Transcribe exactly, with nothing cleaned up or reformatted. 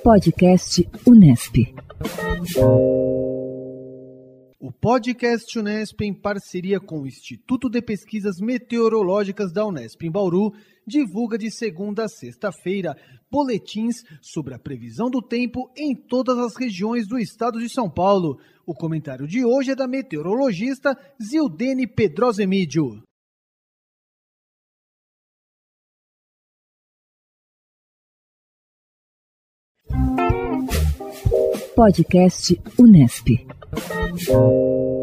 Podcast Unesp. O Podcast Unesp, em parceria com o Instituto de Pesquisas Meteorológicas da Unesp em Bauru, divulga de segunda a sexta-feira boletins sobre a previsão do tempo em todas as regiões do estado de São Paulo. O comentário de hoje é da meteorologista Zildene Pedrosemídio. Podcast Unesp.